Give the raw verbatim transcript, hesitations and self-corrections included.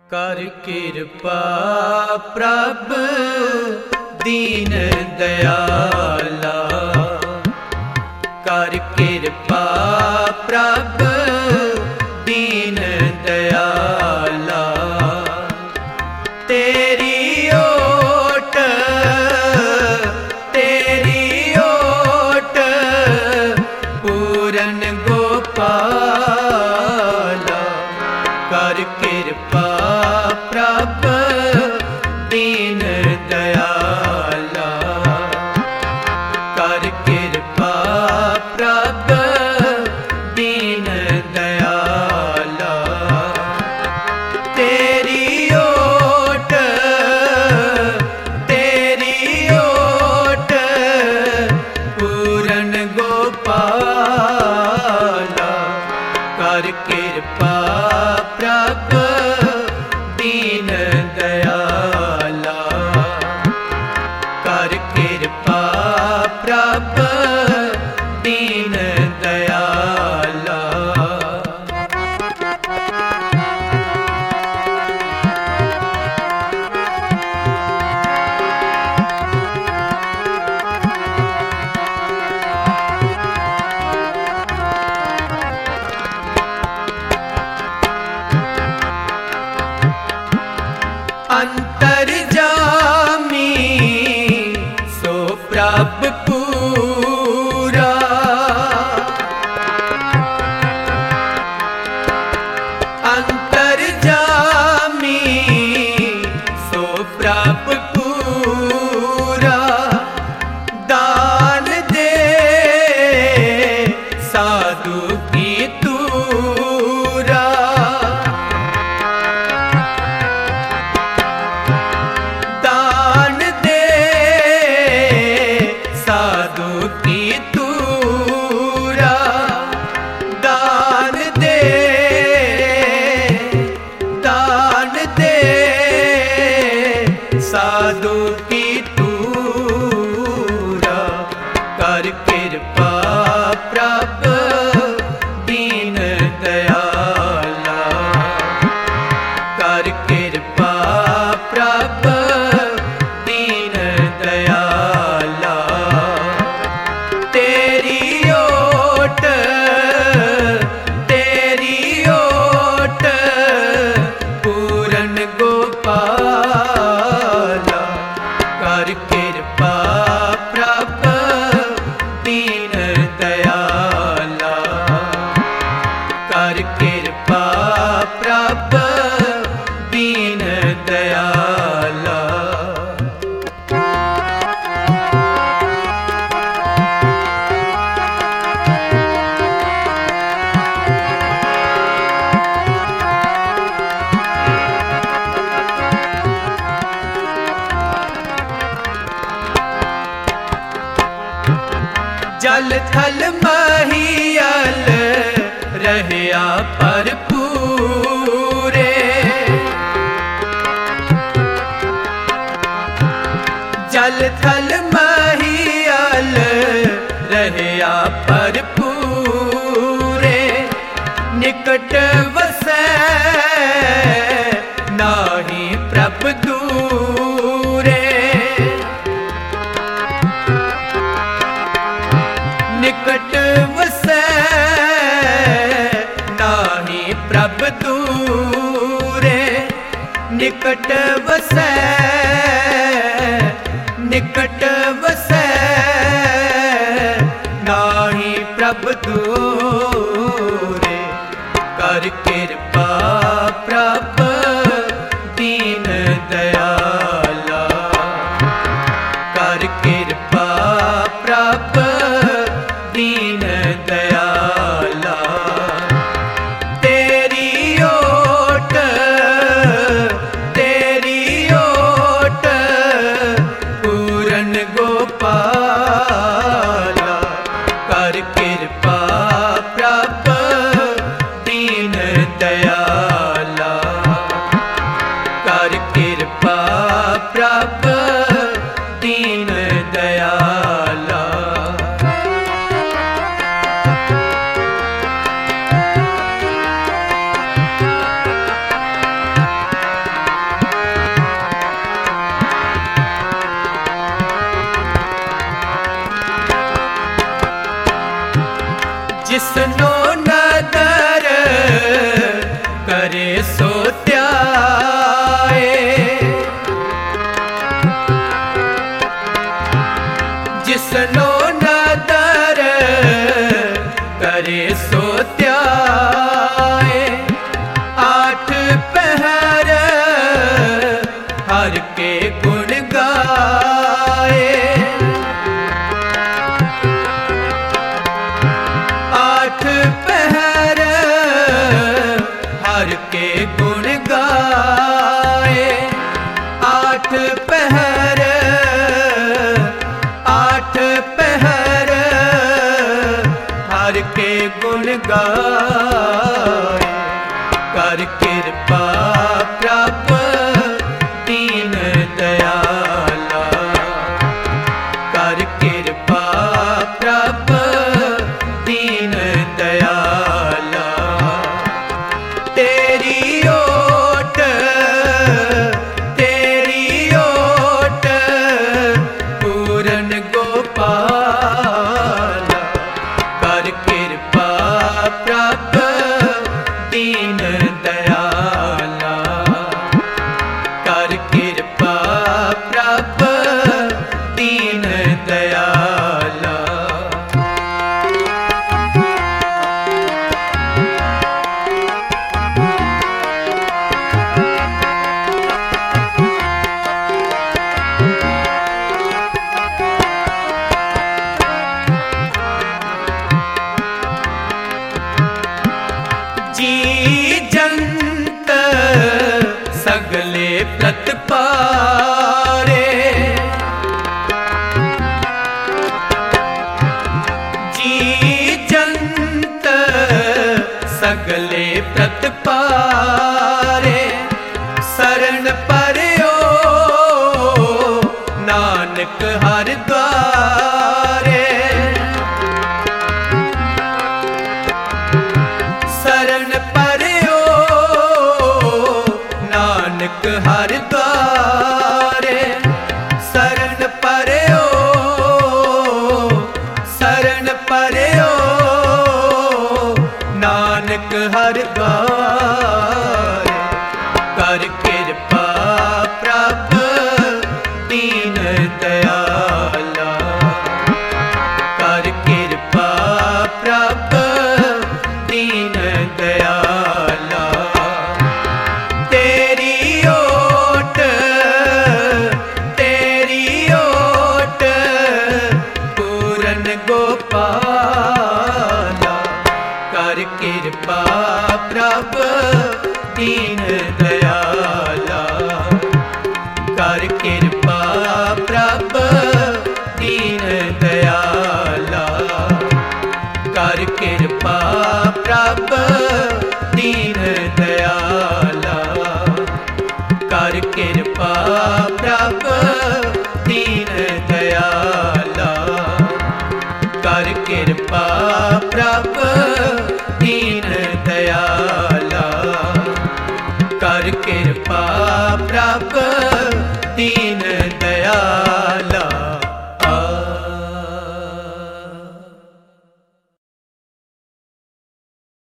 कर कृपा प्रभ दीन दयाला। कर कृपा प्रभ दीन दयाला। तेरी ओट तेरी ओट पूरन गोपाला। कर कृपा प्रभ दीन दयाला। कर कृपा प्रभ दीन दयाला। तेरी ओट तेरी ओट पूरन गोपाला। कर कृपा प्रभ दीन दयाला। कर कृपा प्रभ दीन दयाला। अंतर्जामी सो प्रभ पूरा। अंतर्जामी सो प्रभ पूरा। दान दे साधु की तूरा। दान दे साधु की तूरा। दान दे दान दे साधु की तूरा। कर कृपा प्रभ दीन दयाला। कर कृपा प्रभ दीन दयाला। तेरी ओट तेरी ओट पूरन गोपाला। कर कृपा प्रभ दीन दयाला। कर कृपा प्रभ दीन दयाला। जल थल महियल रहया भरपूरे। जल थल महियल रहया भरपूरे। निकट वसै नाही प्रभ दूरे। निकट वसै नाही प्रभ दूरे। निकट वसै निकट वसै नाही प्रभ दूरे। कर कृपा प्रभ दीन दयाला। कर कृपा प्रभ दीन दयाला। तेरी ओट तेरी ओट पूरन जिसनो नदर करे सो त्याए, जिसनो नदर करे सो त्याए। आठ पहर हर के गुण गाए, आठ पहर हर के गुण गाए। आठ पहर आठ पहर हर के गुण गाए। कर कृपा प्रभ दीन दयाला, कर कृपा प्रभ दीन दयाला। तेरी ओट तेरी ओट पूरन गोपाला, कर कृपा प्रभ दीन दयाला, कर कृपा प्रभ दीन दयाला। जी जंत सगले प्रतपारे, जी जंत सगले प्रतपारे। शरण परयो नानक हर द्वारे, शरण परयो नानक हर द्वारे। शरण परयो शरण परयो नानक हर द्वारे। कर कृपा प्रभ दीन दयाला, कर कृपा प्रभ दीन दयाला। तेरी ओट तेरी ओट पूरन गोपाला, कर कृपा प्रभ दीन दयाला।